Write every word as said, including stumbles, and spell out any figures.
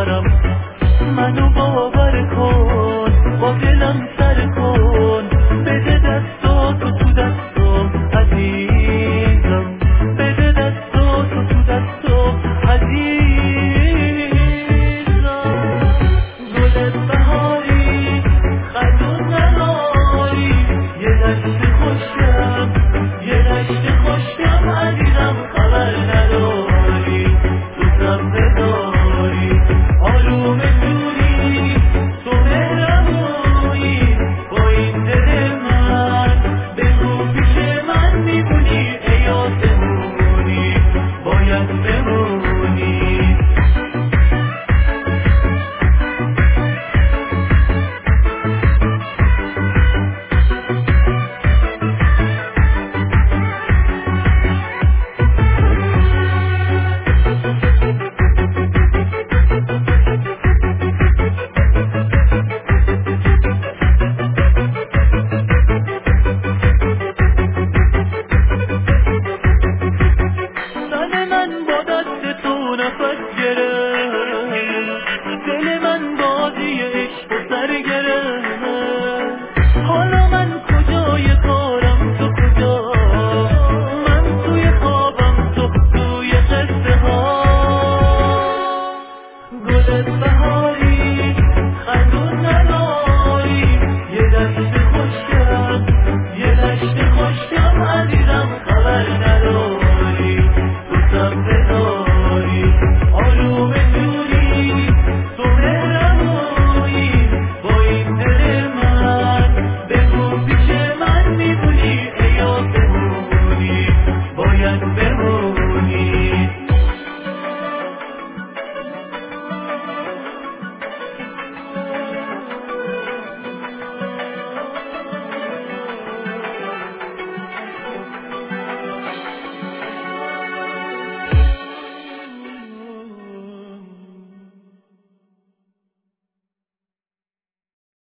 ندارم. منو باور کن، با دلم سر کن، بده دستاتو تو دستم عزیزم، بده دستاتو تو دستم عزیزم. گل بهاری خندون نهاری، یه دشت خوشم یه دشت خوشم عزیزم، خبر نداری تو سبزه داری آروم جوری، تو مهربونی با این دل من، بگو پیش من میمونی ای آسمونی، باید بمونی. تن من با دست تو نفس گرفت، دل من بازی عشق و سر گرفت. حالا من کجای کارم تو کجا، من توی خوابم تو توی قصه ها. گل بهار